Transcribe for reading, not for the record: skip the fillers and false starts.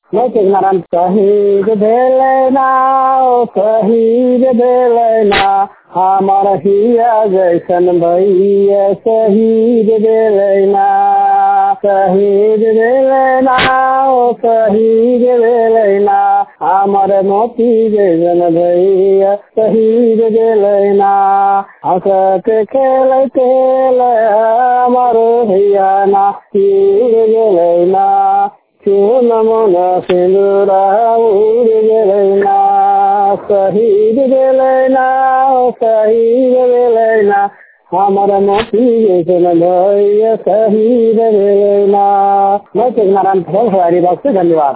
नारायण शहीद भेलैना ओ शहीद भेलैना हमार हिया जैसन भैया शहीद भेलैना शहीद भेलैना ओ शहीद भेलैना हमार मोती जैसन भैया शहीद भेलैना हंसते खेलते हमार भैया ना तीर भेलैना नमोना सिंदूरा उड़ गेलैना शहीद भेलैना शहीद भेलैना हमार मोती जैसन भैया शहीद भेलैना। मैं नारायण हरिवंश, धन्यवाद।